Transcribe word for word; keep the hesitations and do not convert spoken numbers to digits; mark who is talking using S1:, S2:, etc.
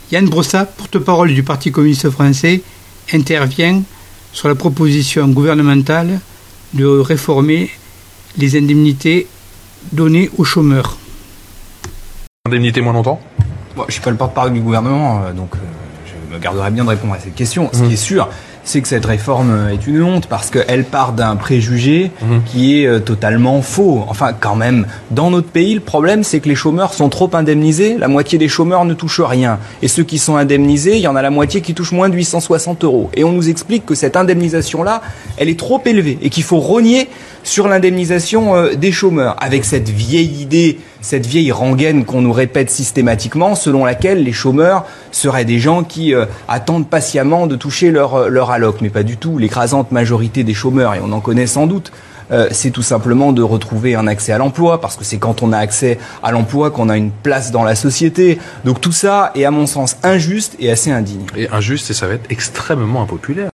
S1: Yann Brossat, porte-parole du Parti communiste français, intervient sur la proposition gouvernementale de réformer les indemnités données aux chômeurs.
S2: Indemnité moins longtemps ?
S3: Bon, je ne suis pas le porte-parole du gouvernement, euh, donc euh, je me garderai bien de répondre à cette question. Mmh. Ce qui est sûr, c'est que cette réforme est une honte parce qu'elle part d'un préjugé mmh. qui est euh, totalement faux. Enfin, quand même, dans notre pays, le problème, c'est que les chômeurs sont trop indemnisés. La moitié des chômeurs ne touchent rien. Et ceux qui sont indemnisés, il y en a la moitié qui touchent moins de huit cent soixante euros. Et on nous explique que cette indemnisation-là, elle est trop élevée et qu'il faut rogner sur l'indemnisation euh, des chômeurs, avec cette vieille idée, cette vieille rengaine qu'on nous répète systématiquement, selon laquelle les chômeurs seraient des gens qui euh, attendent patiemment de toucher leur, leur alloc. Mais pas du tout. L'écrasante majorité des chômeurs, et on en connaît sans doute, euh, c'est tout simplement de retrouver un accès à l'emploi, parce que c'est quand on a accès à l'emploi qu'on a une place dans la société. Donc tout ça est, à mon sens, injuste et assez indigne.
S2: Et injuste, et ça va être extrêmement impopulaire.